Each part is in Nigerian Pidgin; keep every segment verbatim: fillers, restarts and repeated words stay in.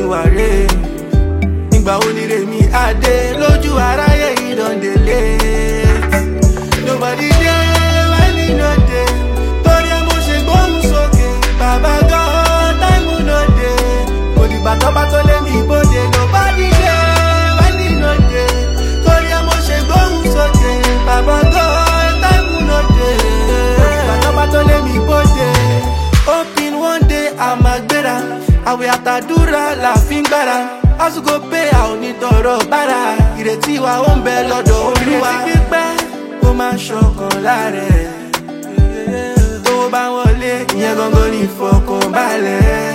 wà rè. Nígbà wo ni Rẹ̀mí Adé lójú aráyé yìí don dey late. Nobody dey when he no dey. Torí ẹ mo ṣe gbóhùn sókè. Bàbá God time no dey. Kò dìgbà tó bá tó lé mi bóde. Nobody dey when he no dey. Torí ẹ mo ṣe gbóhùn sókè. Bàbá God time no dey. Kò dìgbà tó bá tó lé mi bóde. Hoping one day àmà gbéra. Àwẹ̀ àtàdúrà la fi ń gbára. Àsìkò pé a ò ní tọrọ bára. Ìrètí wa ó ń bẹ lọ́dọ̀ Olúwa. Ìrètí pípẹ́ ó máa ń ṣọkàn láàrẹ̀. Tó bá wọlé ìyẹn gangan ní ìfọkànbalẹ̀.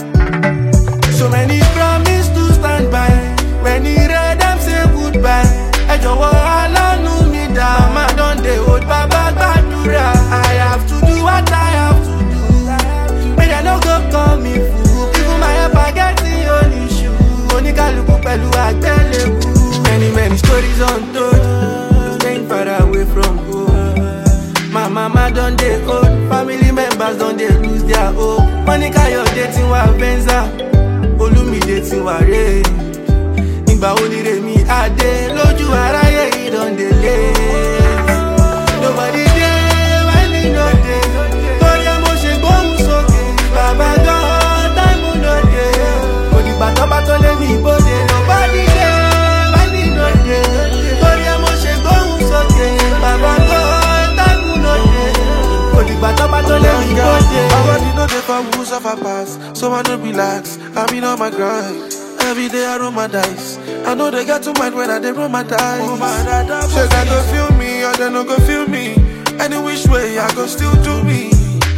So many promise to stand by. When he read them say goodbye. Ẹ jọ̀wọ́ aláàánú mi dá. Màá don dey hold bàbá gbàdúrà. I have to do what I have to do. May they no go call me fool. Even my helper get the only issue. Oníkálukú pẹ̀lú àgbélébùú. Many many stories untold. Staying far away from home. My mama don dey old. Family members don dey lose their hope. Monica Yode ti wà Venza. Olúmídé ti wà rè. Nígbà wo ni Rẹ̀mí Adé lójú aráyé yìí don dey late. Nobody dey when he no dey. Torí ẹ mo ṣe gbóhùn sókè. Bàbá God time no dey. Kò dìgbà tó bá tó lé mi bóde. Nobody dey when he no dey. Torí ẹ mo ṣe gbóhùn sókè. Bàbá God time no dey. Kò dìgbà tó bá tó lé mi bóde. My body no dey for who suffer pass, so I no relax. I been on my grind. Every day I roll my dice. I know they get to mind when I dey roll my dice. Say they go feel me or they no go feel me. Any which way I go still do me.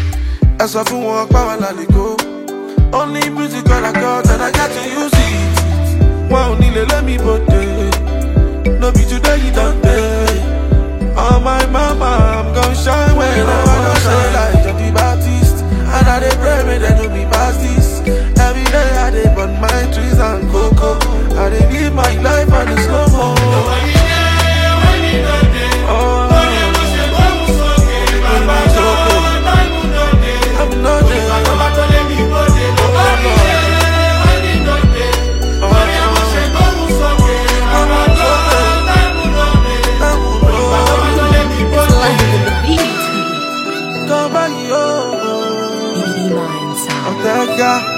As I feel walk power let it go. Only music all I got and I got to use it. Won't need let me put it. No be today you don't pay. On my mama I'm gon' shine when I wanna shine like John the Baptist. And I dey pray me they do me past this. Every day I dey burn my trees and cocoa. I dey live my life on the slow mo. Nobody dey when he no dey. Oh, Torí ẹ mo ṣe gbóhùn sókè. Bàbá God time no dey. I'm not Kò dìgbà tó bá tó lé mi bóde. Nobody dey when he no dey. Torí ẹ mo ṣe gbóhùn sókè. Bàbá God time no dey. Kò dìgbà tó bá tó lé mi bóde. Come back, yo. Mini Mind Sound. I'm that guy.